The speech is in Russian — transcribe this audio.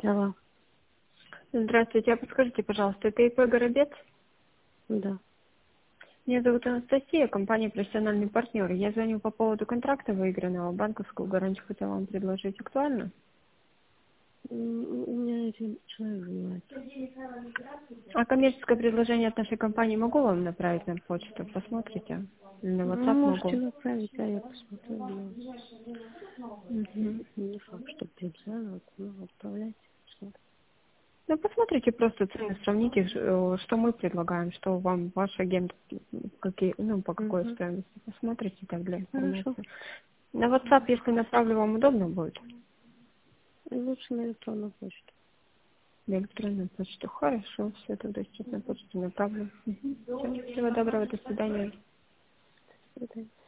Алло, Здравствуйте, а подскажите, пожалуйста, это ИП «Горобец»? да. Меня зовут Анастасия, компания «Профессиональный партнер». Я звоню по поводу контракта выигранного, банковскую гарантию хотела вам предложить. Актуально? У меня этим человек занимается. А коммерческое предложение от нашей компании могу вам направить на почту? Посмотрите. Или на WhatsApp Можете могу. направить, да, я посмотрю. Но Мгм. не факт, что прям сразу, но отправляйте. Посмотрим. Ну, посмотрите просто цены, сравните, что мы предлагаем, что вам ваш агент, какие, ну, по какой Угу. стоимости. Посмотрите так для Хорошо. информации. На WhatsApp, если направлю, вам удобно будет? Лучше на электронную почту. На электронную почту. Хорошо, все, тогда сейчас на почту направлю. Всё, всего доброго, до свидания. До свидания.